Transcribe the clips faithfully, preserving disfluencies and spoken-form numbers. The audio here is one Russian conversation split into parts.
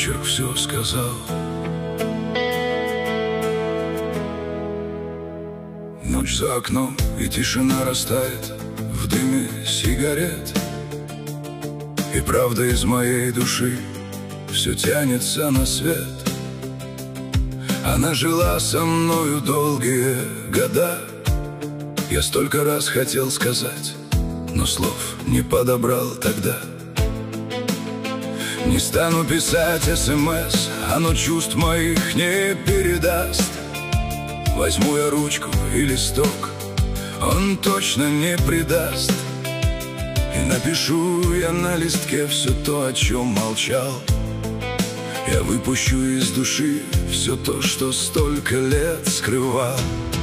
почерк все сказал. Ночь за окном, и тишина растает в дыме сигарет. И правда из моей души все тянется на свет. Она жила со мною долгие года. Я столько раз хотел сказать, но слов не подобрал тогда. Не стану писать смс, оно чувств моих не передаст. Возьму я ручку и листок, он точно не предаст. И напишу я на листке все то, о чем молчал. Я выпущу из души все то, что столько лет скрывал.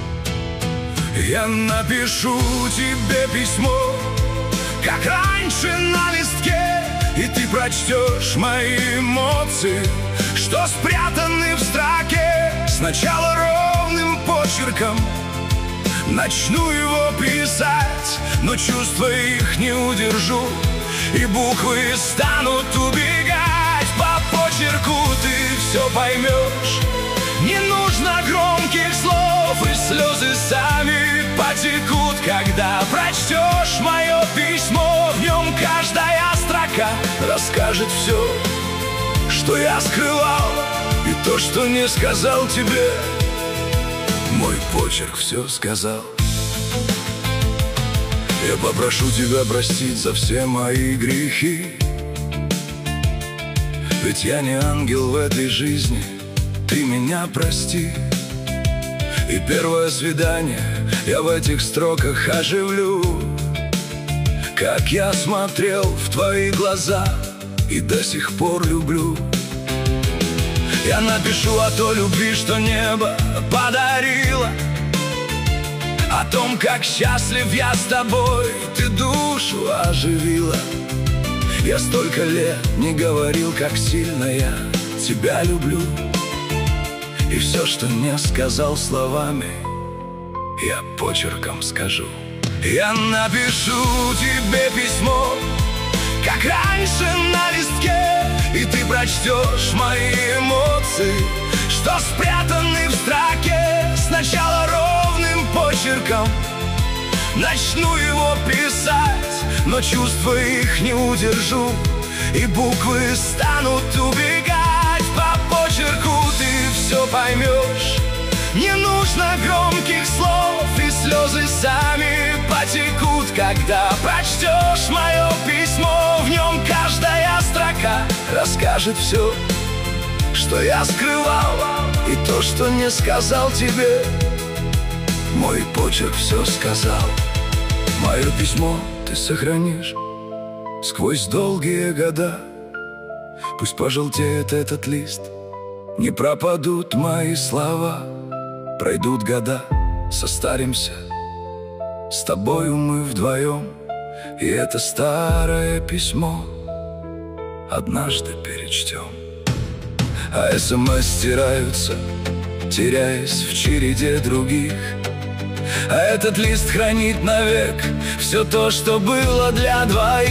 Я напишу тебе письмо, как раньше на листке, и ты прочтешь мои эмоции, что спрятаны в строке. Сначала ровным почерком начну его писать, но чувства их не удержу, и буквы станут убегать. По почерку ты все поймешь, не нужно громких слов, и слезы сами потекут, когда прочтешь мое письмо. В нем каждая строка расскажет все, что я скрывал, и то, что не сказал тебе. Мой почерк все сказал. Я попрошу тебя простить за все мои грехи, ведь я не ангел в этой жизни, ты меня прости. И первое свидание я в этих строках оживлю, как я смотрел в твои глаза и до сих пор люблю. Я напишу о той любви, что небо подарило, о том, как счастлив я с тобой, ты душу оживила. Я столько лет не говорил, как сильно я тебя люблю, и все, что не сказал словами, я почерком скажу. Я напишу тебе письмо, как раньше на листке, и ты прочтешь мои эмоции, что спрятаны в строке. Сначала ровным почерком начну его писать, но чувства их не удержу, и буквы станут убегать. По почерку ты все поймешь, не нужно громких слов, и слезы сами потекут, когда прочтешь мое письмо. В нем каждая строка расскажет все, что я скрывал, и то, что не сказал тебе. Мой почерк все сказал. Мое письмо ты сохранишь сквозь долгие года. Пусть пожелтеет этот лист, не пропадут мои слова. Пройдут года, состаримся, с тобою мы вдвоем, и это старое письмо однажды перечтем. А смс стираются, теряясь в череде других, а этот лист хранит навек все то, что было для двоих.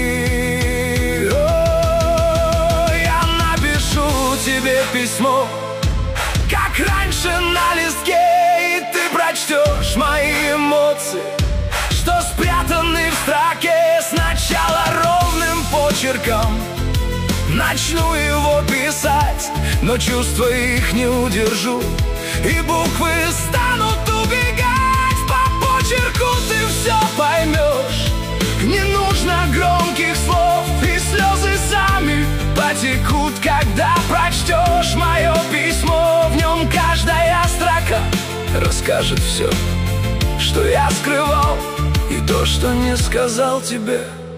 О, я напишу тебе письмо, как раньше на листке, и ты прочтешь мои эмоции, что спрятаны в строке. Сначала ровным почерком начну его писать, но чувства их не удержу, и буквы станут убегать. По почерку ты все поймешь, не нужно громких слов, и слезы сами потекут, когда прочтешь мое письмо. В нем каждая строка расскажет все, что я скрывал, и то, что не сказал тебе.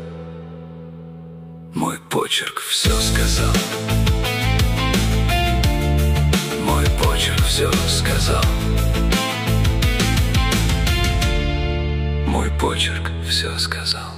Мой почерк все сказал. Мой почерк все сказал. Мой почерк все сказал.